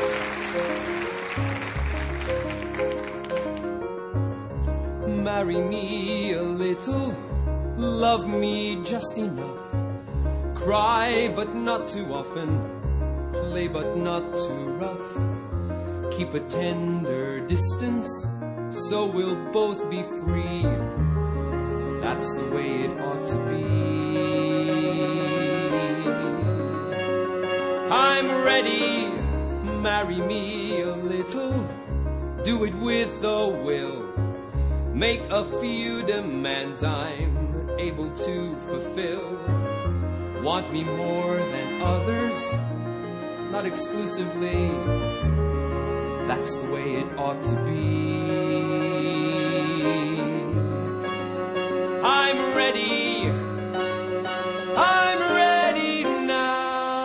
Marry me a little, love me just enough. Cry but not too often, play but not too rough. Keep a tender distance, so we'll both be free. That's the way it ought to be. I'm ready, marry me a little, do it with the will. Make a few demands I'm able to fulfill. Want me more than others, not exclusively. That's the way it ought to be. I'm ready now.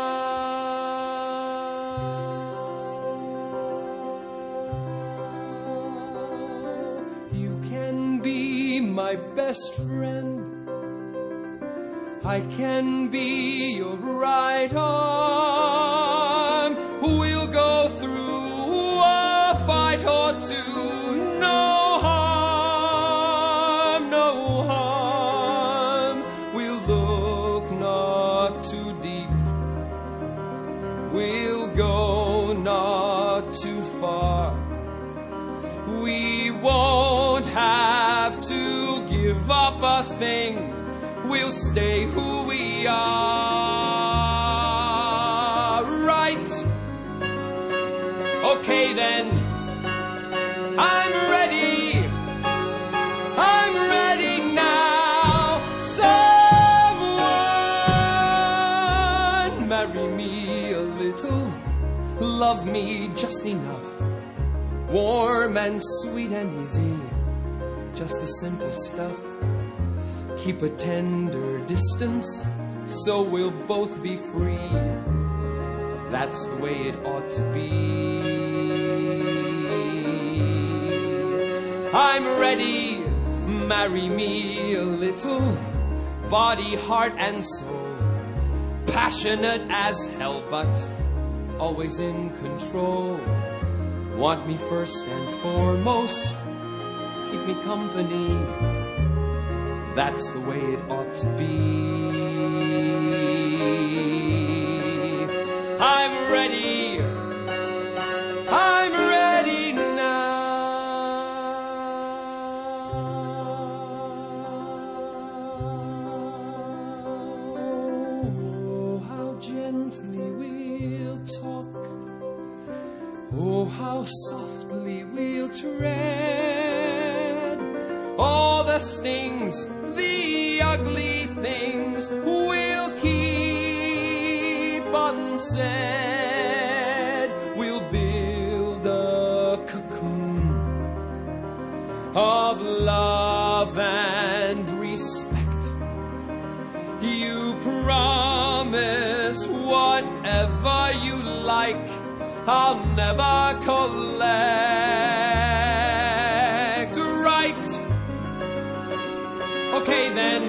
You can be my best friend, I can be your right arm. We'll go through a fight or two. No harm, no harm. We'll look not too deep. We'll go not too far. We won't have to give up a thing. We'll stay who we are, right? Okay then, I'm ready now. Someone marry me a little, love me just enough. Warm and sweet and easy, just the simple stuff. Keep a tender distance, so we'll both be free. That's the way it ought to be. I'm ready, marry me a little, body, heart, and soul. Passionate as hell, but always in control. Want me first and foremost, keep me company. That's the way it ought to be. I'm ready now. Oh, how gently we'll talk. Oh, how softly we'll tread. All the stings, the ugly things we'll keep unsaid. We'll build a cocoon of love and respect. You promise whatever you like, I'll never collect. Right? Okay then,